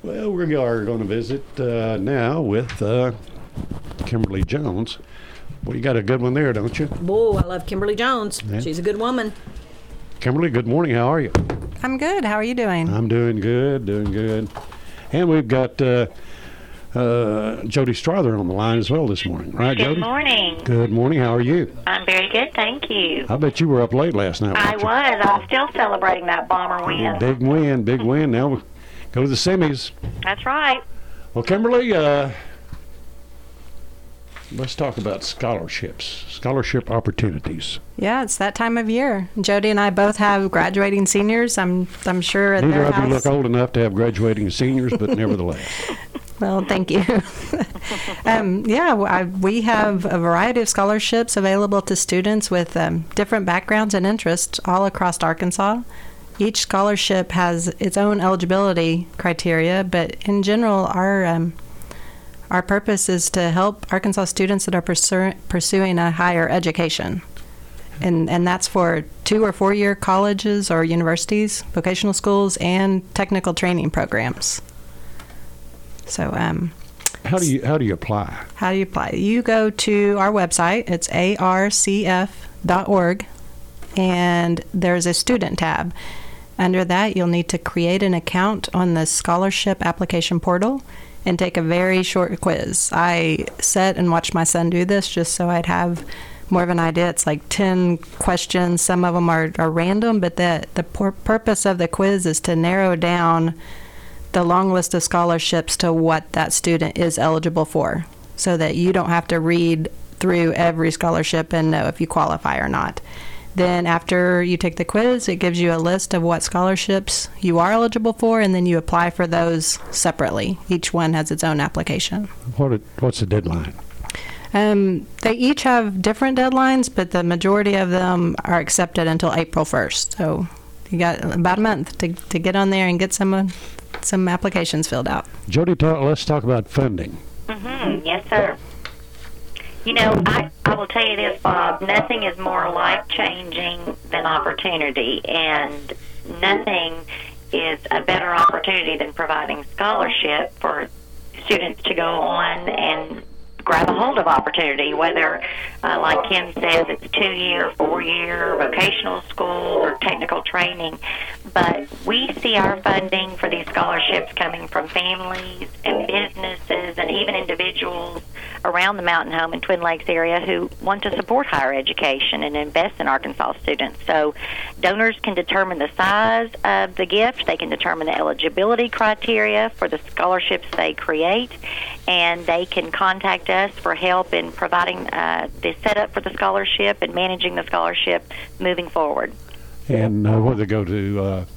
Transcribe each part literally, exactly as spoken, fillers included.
Well, we are going to visit uh, now with uh, Kimberly Jones. Well, you got a good one there, don't you? Whoa, I love Kimberly Jones. Yeah. She's a good woman. Kimberly, good morning. How are you? I'm good. How are you doing? I'm doing good, doing good. And we've got uh, uh, Jody Strother on the line as well this morning. Right, Good Jody? Good morning. Good morning. How are you? I'm very good, thank you. I bet you were up late last night. I weren't you? was. I'm still celebrating that Bomber win. Big win, big win. Now we go to the semis. That's right. Well, Kimberly, uh, let's talk about scholarships, scholarship opportunities. Yeah, it's that time of year. Jody and I both have graduating seniors. I'm I'm sure at Neither their of house. you look old enough to have graduating seniors, but nevertheless. Well, thank you. um, yeah, I, we have a variety of scholarships available to students with um, different backgrounds and interests all across Arkansas. Each scholarship has its own eligibility criteria, but in general, our um, our purpose is to help Arkansas students that are pursu- pursuing a higher education. And and that's for two or four-year colleges or universities, vocational schools, and technical training programs. So, um, how do you how do you apply? How do you apply? You go to our website. It's A R C F dot org, and there's a student tab. Under that, you'll need to create an account on the scholarship application portal and take a very short quiz. I sat and watched my son do this just so I'd have more of an idea. It's like ten questions. Some of them are, are random, but the, the pur- purpose of the quiz is to narrow down the long list of scholarships to what that student is eligible for, so that you don't have to read through every scholarship and know if you qualify or not. Then after you take the quiz, it gives you a list of what scholarships you are eligible for, and then you apply for those separately. Each one has its own application. What it, what's the deadline? Um, they each have different deadlines, but the majority of them are accepted until April first. So you got about a month to to get on there and get some uh, some applications filled out. Jody, talk, let's talk about funding. Mm-hmm. Yes, sir. You know, I, I will tell you this, Bob, nothing is more life-changing than opportunity, and nothing is a better opportunity than providing scholarship for students to go on and grab a hold of opportunity, whether, uh, like Kim says, it's two-year, four-year, vocational school, or technical training. But we see our funding for these scholarships coming from families and businesses and even individuals around the Mountain Home and Twin Lakes area who want to support higher education and invest in Arkansas students. So donors can determine the size of the gift. They can determine the eligibility criteria for the scholarships they create, and they can contact us for help in providing uh, the setup for the scholarship and managing the scholarship moving forward. And uh, where they go to uh,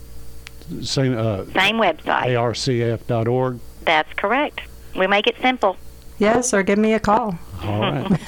same uh, Same website. A R C F dot org. That's correct. We make it simple. Yes, or give me a call. All right.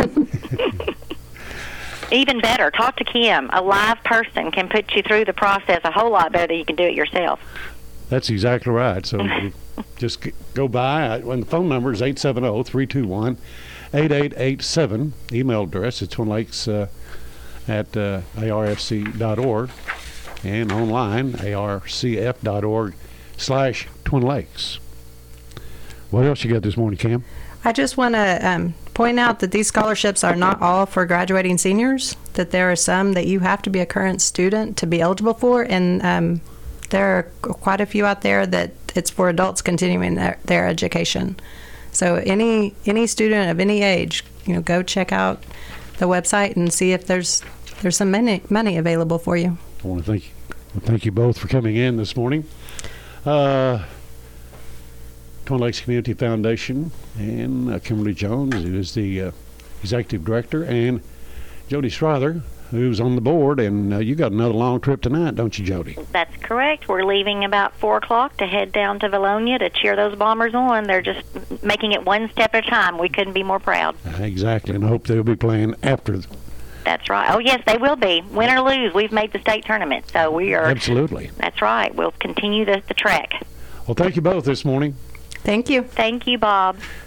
Even better, talk to Kim. A live person can put you through the process a whole lot better than you can do it yourself. That's exactly right. So you just g- go by. When the phone number is eight seven zero, three two one, eight eight eight seven. Email address is Twin Lakes uh, at uh, A R F C dot org, and online A R C F dot org slash Twin Lakes. What else you got this morning, Cam? I just want to um, point out that these scholarships are not all for graduating seniors, that there are some that you have to be a current student to be eligible for, and um, there are quite a few out there that it's for adults continuing their, their education. So any any student of any age, you know, go check out the website and see if there's there's some money, money available for you. I want to thank you, well, thank you both for coming in this morning. Uh, Twin Lakes Community Foundation and uh, Kimberly Jones, who is the uh, executive director, and Jody Strother, who's on the board. And uh, you got another long trip tonight, don't you, Jody? That's correct. We're leaving about four o'clock to head down to Valonia to cheer those Bombers on. They're just making it one step at a time. We couldn't be more proud. Uh, exactly, and I hope they'll be playing after. The That's right. Oh, yes, they will be. Win or lose, we've made the state tournament, so we are. Absolutely. That's right. We'll continue the, the trek. Well, thank you both this morning. Thank you. Thank you, Bob.